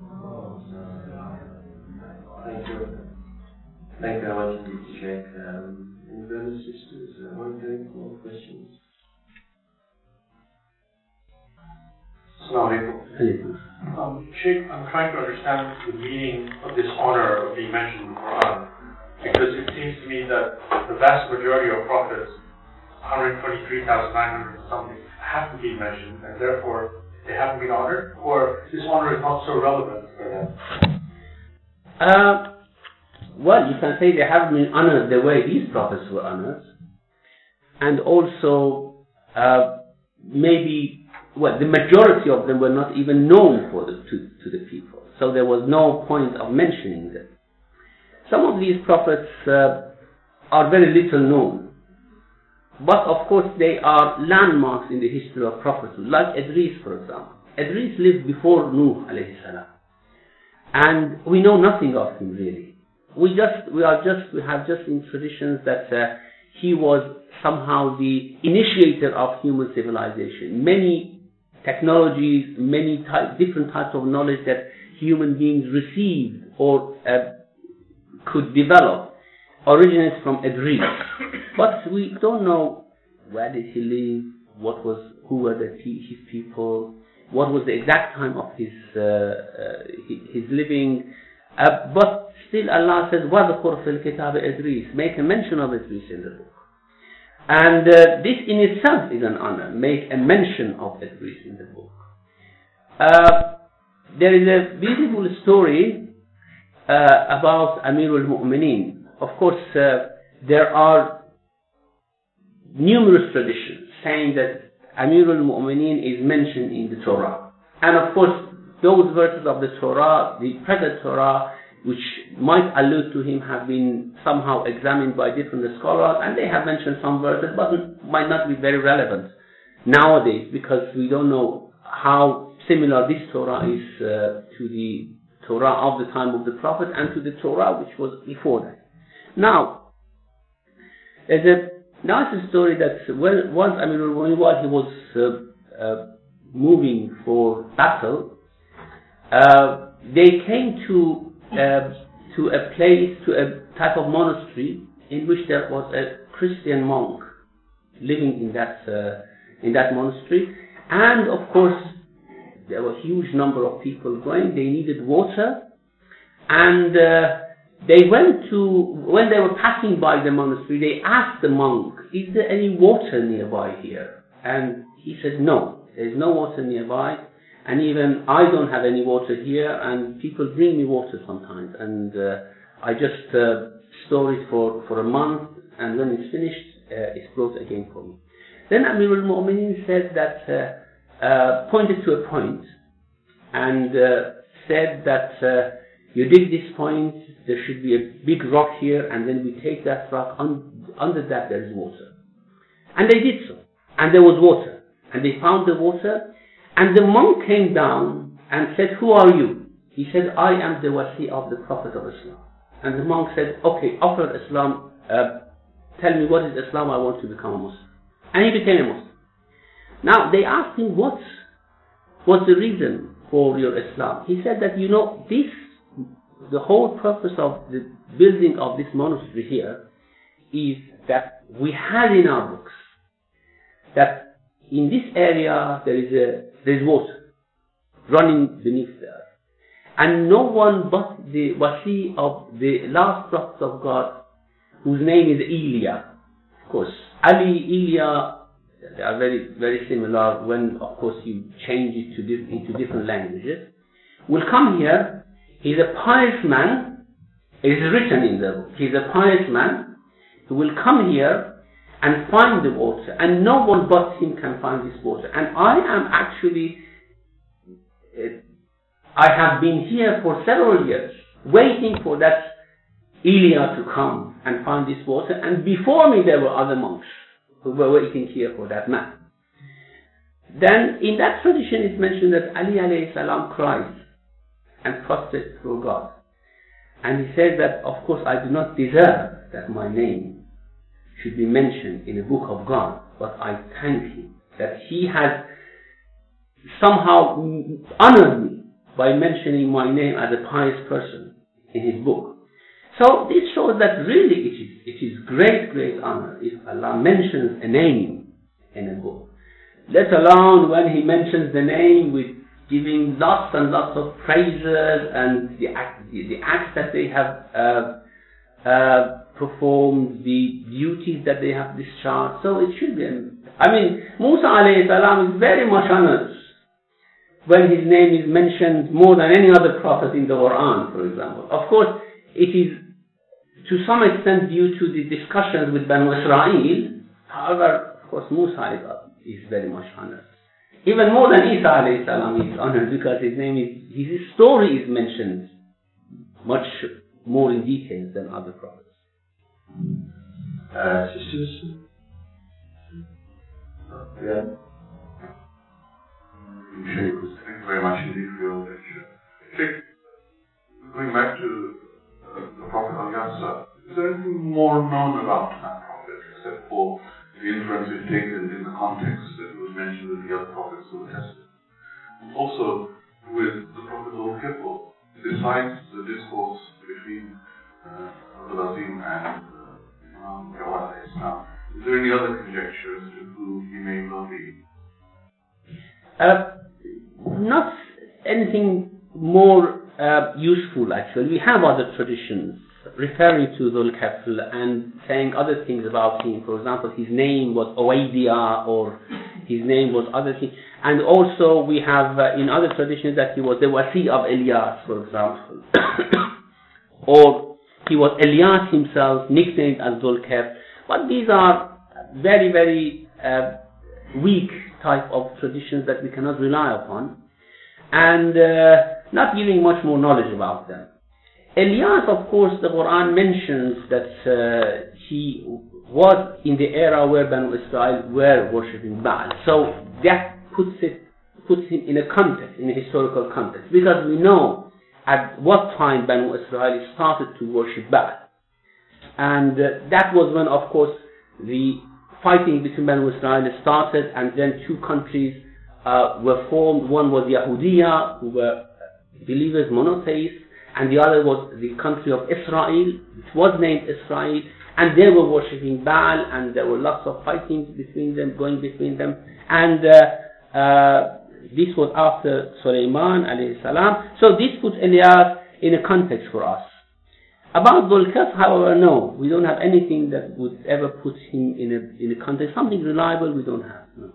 Thank you. Thank you very much, Sheikh. Any brothers, sisters, one time for questions? Assalamu alaikum. Sheikh, I'm trying to understand the meaning of this honor being mentioned in the Quran, because it seems to me that the vast majority of prophets, 123,900 something, haven't been mentioned, and therefore they haven't been honored, or this honor is not so relevant for them. Well, you can say they haven't been honored the way these prophets were honored, and also maybe, well, the majority of them were not even known to the people, so there was no point of mentioning them. Some of these prophets are very little known, but of course they are landmarks in the history of prophethood, like Idris, for example. Idris lived before Nuh alayhi salam, and we know nothing of him really. We have just in traditions that he was somehow the initiator of human civilization. Many technologies, many different types of knowledge that human beings received or could develop originates from Idris. But we don't know where did he live, who were his people, what was the exact time of his living. But still Allah says, وَذْكُرْ فِي الْكِتَابِ إِدْرِيسَ, make a mention of Idris in the book. And this in itself is an honor, make a mention of Idris in the book. There is a beautiful story about Amirul Mu'mineen. Of course, there are numerous traditions saying that Amirul Mu'mineen is mentioned in the Torah. And of course, those verses of the Torah, the present Torah, which might allude to him, have been somehow examined by different scholars, and they have mentioned some verses, but might not be very relevant nowadays, because we don't know how similar this Torah is to the Torah of the time of the Prophet and to the Torah which was before that. Now, there's a nice story that once Amirul Mu'mineen, while he was moving for battle, they came to a place, to a type of monastery in which there was a Christian monk living in that monastery, and of course there was a huge number of people going. They needed water, and when they were passing by the monastery, they asked the monk, "Is there any water nearby here?" And he said, "No, there is no water nearby. And even I don't have any water here, and people bring me water sometimes, and I just store it for a month, and when it's finished, it's brought again for me." Then Amirul Mu'mineen said that pointed to a point and said that you dig this point, there should be a big rock here, and then we take that rock, under that there is water. And they did so. And there was water. And they found the water, and the monk came down and said, who are you? He said, I am the wasi of the Prophet of Islam. And the monk said, okay, offer Islam, tell me what is Islam, I want to become a Muslim. And he became a Muslim. Now, they asked him, what's the reason for your Islam? He said that, the whole purpose of the building of this monastery here is that we had in our books that in this area there is water running beneath the earth. And no one but the wasi of the last prophet of God, whose name is Ilya. Of course, Ali, Ilya, they are very, very similar when, of course, you change it into different languages, will come here. He's a pious man. It is written in the book. He's a pious man who will come here and find the water, and no one but him can find this water. And I have been here for several years, waiting for that Ilya to come and find this water, and before me there were other monks who were waiting here for that man. Then in that tradition it's mentioned that Ali alayhi salam cried and prostrated before God. And he said that, of course, I do not deserve that my name should be mentioned in the book of God, but I thank him that he has somehow honored me by mentioning my name as a pious person in his book. So this shows that really it is great, great honor if Allah mentions a name in a book. Let alone when he mentions the name with giving lots and lots of praises and the acts that they have performed, the duties that they have discharged. So it should be. Musa alayhi salam is very much honored when his name is mentioned more than any other prophet in the Quran, for example. Of course, it is to some extent due to the discussions with Banu Israel. However, of course, Musa is very much honored. Even more than Isa alayhi salam is honored because his story is mentioned much more in detail than other prophets. Sisters? Yeah. Thank you very much indeed for your lecture. Sheikh, going back to the Prophet Al-Yasa, is there anything more known about that prophet except for the inference we've taken in the context that was mentioned with the other prophets of the Testament? Also, with the Prophet Al-Kifl, besides the discourse between Al-Azim and Jawad al-Islam, is there any other conjecture as to who he may well be? Not anything more useful, actually. We have other traditions referring to Dhul Kafl and saying other things about him. For example, his name was Uwaydiyah, or his name was other things. And also we have in other traditions that he was the wasi of Ilyas, for example. Or he was Ilyas himself, nicknamed as Dhul Kafl. But these are very, very weak type of traditions that we cannot rely upon, and not giving much more knowledge about them. Ilyas, of course, the Quran mentions that he was in the era where Banu Israel were worshipping Baal. So that puts him in a context, in a historical context, because we know at what time Banu Israel started to worship Baal. And that was when, of course, the fighting between Banu Israel started, and then two countries were formed. One was Yahudiya, who were believers, monotheists, and the other was the country of Israel, which was named Israel, and they were worshipping Baal, and there were lots of fighting between them, going between them. And this was after Sulaiman alayhi salam. So this puts Ilyas in a context for us. About Dhul Kafl, however, no, we don't have anything that would ever put him in a context. Something reliable we don't have. No.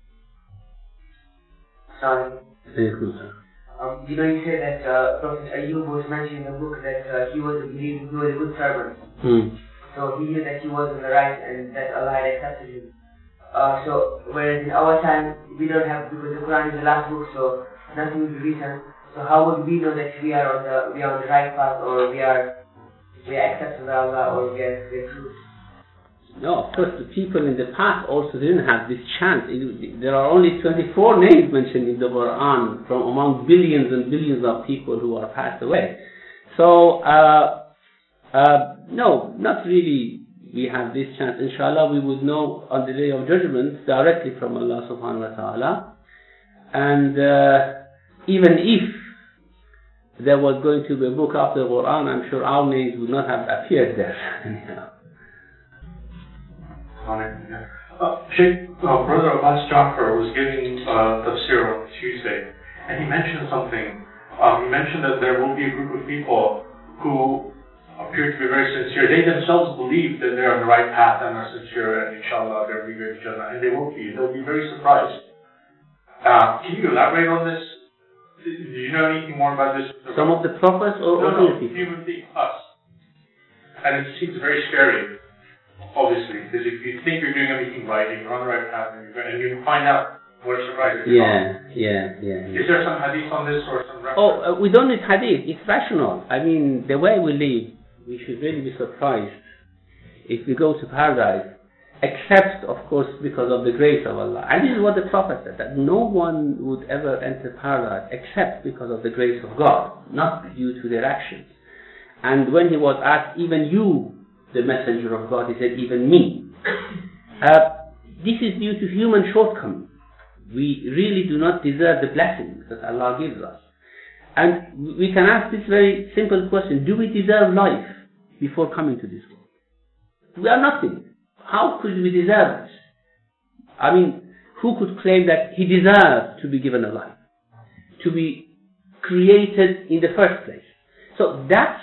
Sorry. Yes, you say that Prophet Ayyub was mentioned in the book that he was a good servant. So he knew that he was on the right and that Allah had accepted him. So whereas in our time we don't have, because the Quran is the last book, so nothing will be written. So how would we know that we are on the right path, or we are accepted by Allah, or we are true? No, of course, the people in the past also didn't have this chance. There are only 24 names mentioned in the Quran from among billions and billions of people who are passed away. So, no, not really we have this chance. Inshallah, we would know on the Day of Judgment directly from Allah subhanahu wa ta'ala. And even if there was going to be a book after the Quran, I'm sure our names would not have appeared there. Sheikh, Brother Abbas Jafar was giving tafsir on Tuesday, and he mentioned something. He mentioned that there will be a group of people who appear to be very sincere. They themselves believe that they're on the right path and are sincere, and inshallah they'll be going to Jannah, and they won't be. They'll be very surprised. Can you elaborate on this? Do you know anything more about this? Some of the prophets or no, human beings, us. And it seems very scary. Obviously, because if you think you're doing everything right and you're on the right path and you find out what a surprise is. Yeah. Is there some hadith on this or some reference? We don't need hadith. It's rational. I mean, the way we live, we should really be surprised if we go to paradise, except, of course, because of the grace of Allah. And this is what the Prophet said, that no one would ever enter paradise except because of the grace of God, not due to their actions. And when he was asked, even you, the messenger of God, he said, even me. This is due to human shortcomings. We really do not deserve the blessings that Allah gives us. And we can ask this very simple question, do we deserve life before coming to this world? We are nothing. How could we deserve it? I mean, who could claim that he deserves to be given a life? To be created in the first place. So that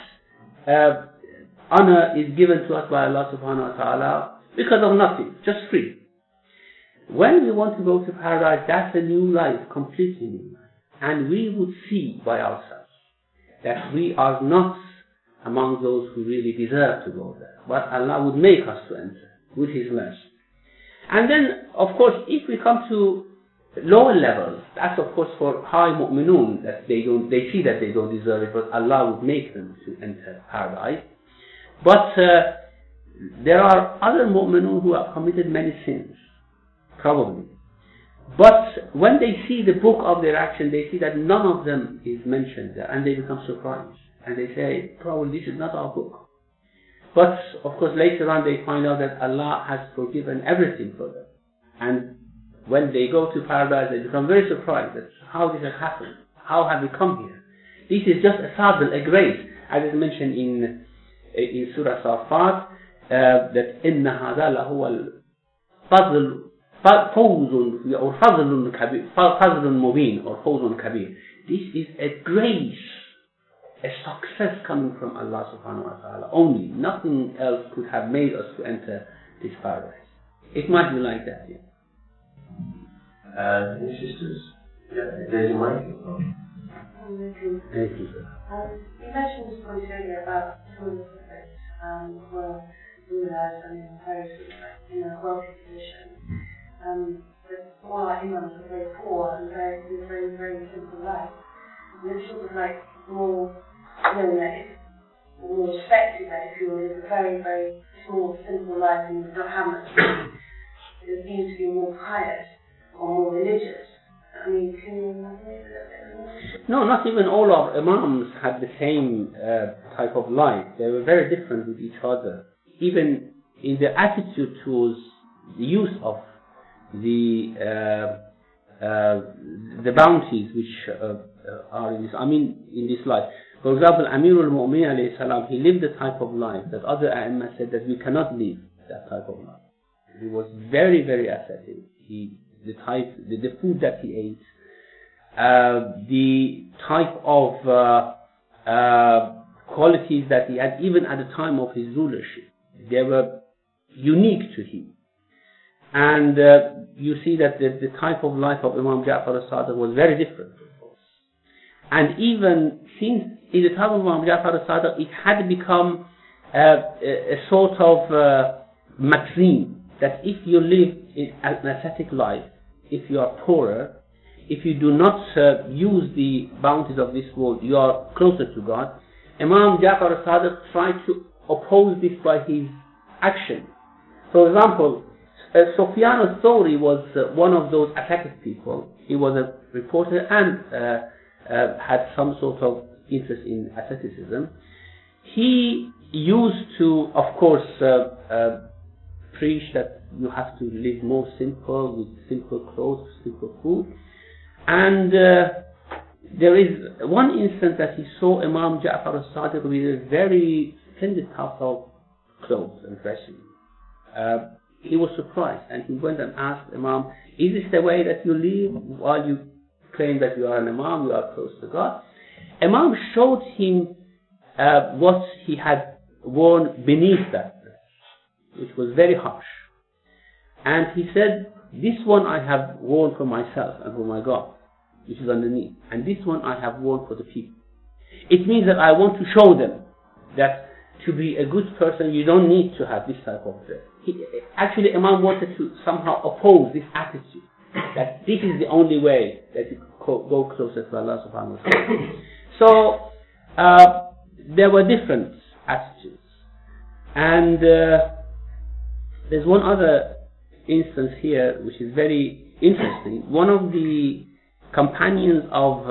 honor is given to us by Allah subhanahu wa ta'ala because of nothing, just free. When we want to go to paradise, that's a new life, completely new life. And we would see by ourselves that we are not among those who really deserve to go there. But Allah would make us to enter with His mercy. And then, of course, if we come to lower levels, that's of course for high mu'minun, that they see that they don't deserve it, but Allah would make them to enter paradise. But there are other mu'minun who have committed many sins, probably. But when they see the book of their action, they see that none of them is mentioned there, and they become surprised. And they say, probably this is not our book. But, of course, later on they find out that Allah has forgiven everything for them. And when they go to paradise, they become very surprised that how this has happened. How have we come here? This is just a fadl, a grace, as is mentioned in Surah Safat, that إِنَّ هَذَا لَهُوَ الْفَضْلُ فَوْزٌ or فَضْلٌ مُبِينٌ or فَوْزٌ كَبِيرٌ. This is a grace, a success coming from Allah subhanahu wa ta'ala only. Nothing else could have made us to enter this paradise. It might be like that, yeah. Any sisters? Yeah, there's a microphone. You mentioned this point earlier about some of the prophets were rulers and in a wealthy position. But all our imams were very poor and very, very simple life. And it's sort of like more, more respected that if you live a very, very small, simple life and you don't have much money, it seems to be more pious or more religious. I mean, can you imagine a bit more? No, not even all of imams had the same type of life. They were very different with each other. Even in the attitude towards the use of the bounties which are in this life. For example, Amirul Mu'min alayhi salam, he lived the type of life that other A'imma said that we cannot live that type of life. He was very, very ascetic. The food that he ate, the type of qualities that he had, even at the time of his rulership, they were unique to him. And you see that the type of life of Imam Ja'far al-Sadiq was very different, of course. And even since in the time of Imam Ja'far al-Sadiq, it had become a sort of maxim that if you live an ascetic life, if you are poorer, if you do not use the bounties of this world, you are closer to God. Imam Ja'far al-Sadiq tried to oppose this by his action. For example, Sufyan al-Thawri was one of those ascetic people. He was a reporter and had some sort of interest in asceticism. He used to, of course, preach that you have to live more simple, with simple clothes, simple food. And there is one instance that he saw Imam Ja'far al-Sadiq with a very splendid type of clothes and dressing. He was surprised, and he went and asked Imam, is this the way that you live while you claim that you are an Imam, you are close to God? Imam showed him what he had worn beneath that dress, which was very harsh. And he said, this one I have worn for myself and for my God, which is underneath. And this one I have worn for the people. It means that I want to show them that to be a good person, you don't need to have this type of dress. Actually, Imam wanted to somehow oppose this attitude, that this is the only way that you go closer to Allah subhanahu wa ta'ala. So, there were different attitudes. And there's one other instance here which is very interesting. One of the companions of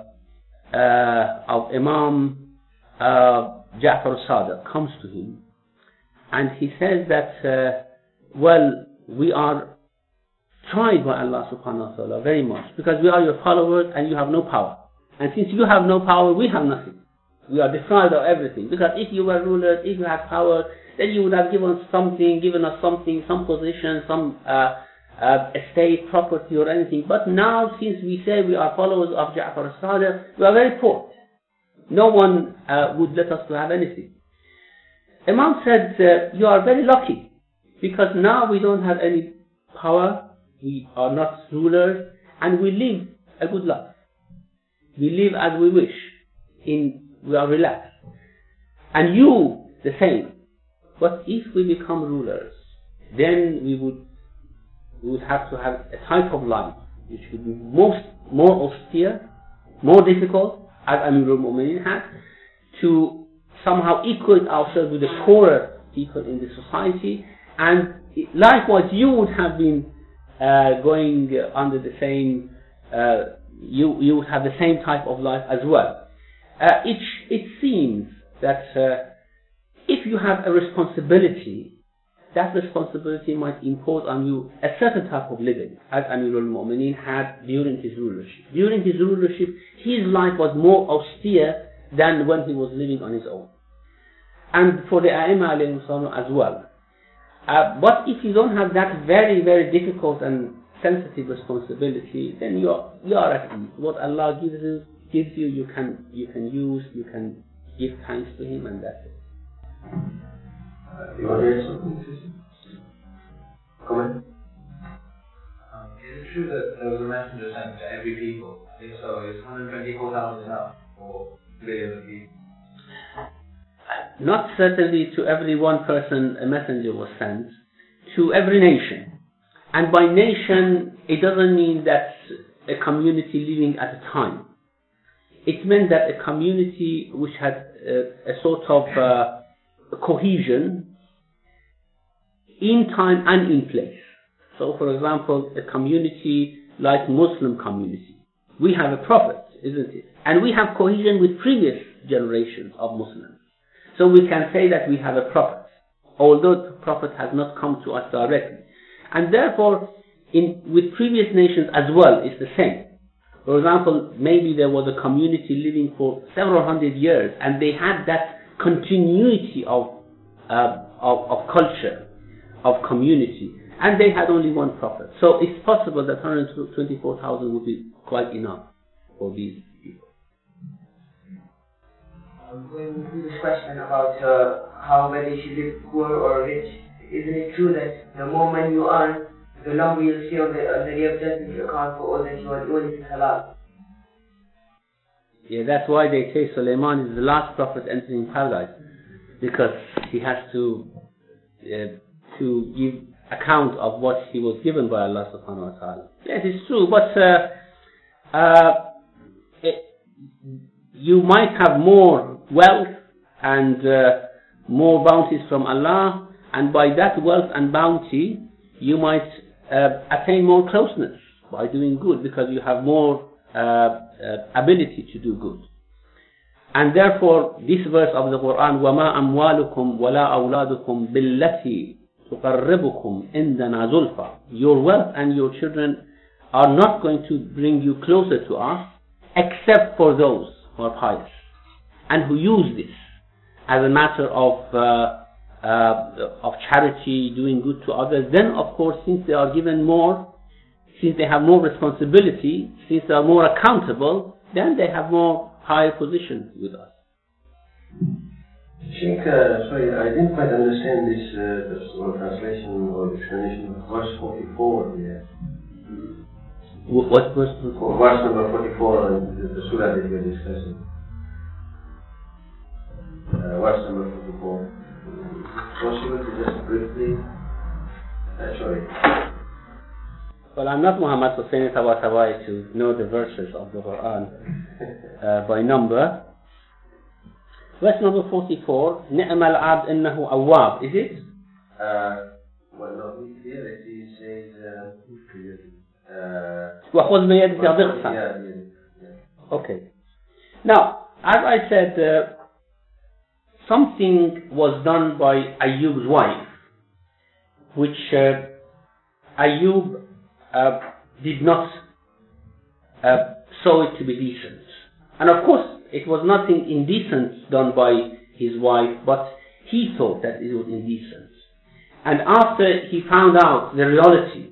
Imam Ja'far al-Sadiq comes to him, and he says that, well, we are tried by Allah subhanahu wa ta'ala very much, because we are your followers and you have no power. And since you have no power, we have nothing. We are deprived of everything. Because if you were rulers, if you had power, then you would have given us something, some position, some estate, property or anything. But now, since we say we are followers of Ja'far al-Sadiq, we are very poor. No one would let us to have anything. Imam said, you are very lucky, because now we don't have any power, we are not rulers, and we live a good life. We live as we wish, we are relaxed. And you, the same. But if we become rulers, then we would have to have a type of life which would be more austere, more difficult, as Amir al-Mu'minin had, to somehow equate ourselves with the poorer people in the society, and likewise you would have been going under the same, you would have the same type of life as well. It seems that if you have a responsibility, that responsibility might impose on you a certain type of living, as Amir al-Mu'minin had during his rulership. During his rulership, his life was more austere than when he was living on his own. And for the A'imah alayhim salam as well. But if you don't have that very, very difficult and sensitive responsibility, then you are at ease. What Allah gives you, you can use, you can give thanks to Him, and that's it. You want to hear something? Comment? Is it true that there was a messenger sent to every people? If so, is 124,000 enough for billions of people? Not certainly to every one person a messenger was sent, to every nation. And by nation, it doesn't mean that a community living at a time. It meant that a community which had a sort of cohesion in time and in place. So, for example, a community like Muslim community. We have a prophet, isn't it? And we have cohesion with previous generations of Muslims. So we can say that we have a prophet, although the prophet has not come to us directly. And therefore, with previous nations as well, it's the same. For example, maybe there was a community living for several hundred years, and they had that continuity of culture, of community, and they had only one prophet. So it's possible that 124,000 would be quite enough for these people. Going to this question about how whether you should live poor or rich, isn't it true that the more money you earn, the longer you'll stay on the day of judgment to account for all that you are doing in halal? Yeah, that's why they say Sulaiman is the last prophet entering paradise, because he has to give account of what he was given by Allah subhanahu wa ta'ala. Yes, it's true, but you might have more wealth and more bounties from Allah, and by that wealth and bounty you might attain more closeness by doing good, because you have more ability to do good. And therefore this verse of the Quran, وَمَا أَمْوَالُكُمْ وَلَا أَوْلَادُكُمْ بِالَّتِي تُقَرِّبُكُمْ عِنْدَنَا زُلْفَى, your wealth and your children are not going to bring you closer to us, except for those who are pious and who use this as a matter of charity, doing good to others. Then of course, since they are given more, since they have more responsibility, since they are more accountable, then they have more higher position with us. Sheikh, sorry, I didn't quite understand this translation or explanation of verse 44 here. What verse 44? Verse number 44 on the surah that you are discussing. Verse number 44. Possible to just briefly... sorry. Well, I'm not Muhammad Hussein Tabatabai to know the verses of the Quran by number. Verse number 44, نِعْمَ الْعَبْدِ إِنَّهُ أَوَّابٌ. Is it? Well, no, here it says... وَخُذْ بِيَدِكَ ضِغْثًا. Yeah. Okay. Now, as I said, something was done by Ayyub's wife, which Ayyub did not saw it to be decent. And of course, it was nothing indecent done by his wife, but he thought that it was indecent. And after he found out the reality,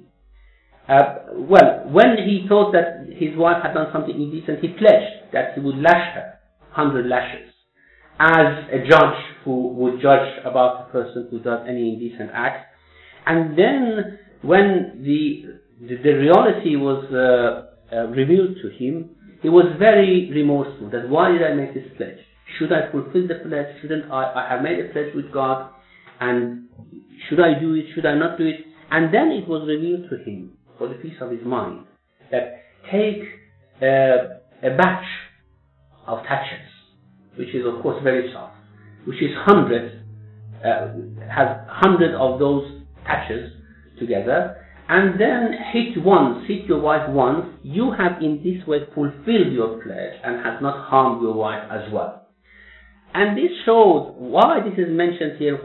when he thought that his wife had done something indecent, he pledged that he would lash her 100 lashes, as a judge who would judge about a person who does any indecent act. And then when the reality was revealed to him, he was very remorseful. That why did I make this pledge? Should I fulfill the pledge? Shouldn't I have made a pledge with God, and should I do it? Should I not do it? And then it was revealed to him, for the peace of his mind, that take a batch of thatches, which is of course very soft, which is 100, has 100 of those thatches together, and then hit your wife once. You have in this way fulfilled your pledge and has not harmed your wife as well. And this shows why this is mentioned here.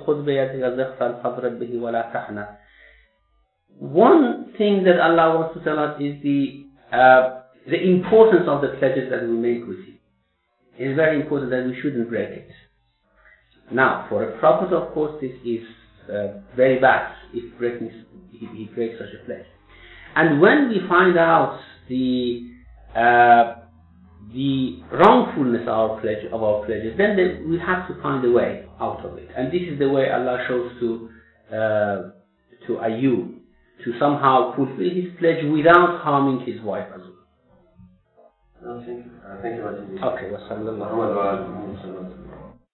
One thing that Allah wants to tell us is the importance of the pledges that we make with Him. It is very important that we shouldn't break it. Now, for a prophet, of course, this is very bad if he breaks such a pledge. And when we find out the wrongfulness of our pledges, then we have to find a way out of it. And this is the way Allah shows to Ayyub, to somehow fulfill his pledge without harming his wife as well. No, thank you. Thank you very much. Okay, wa sallallahu.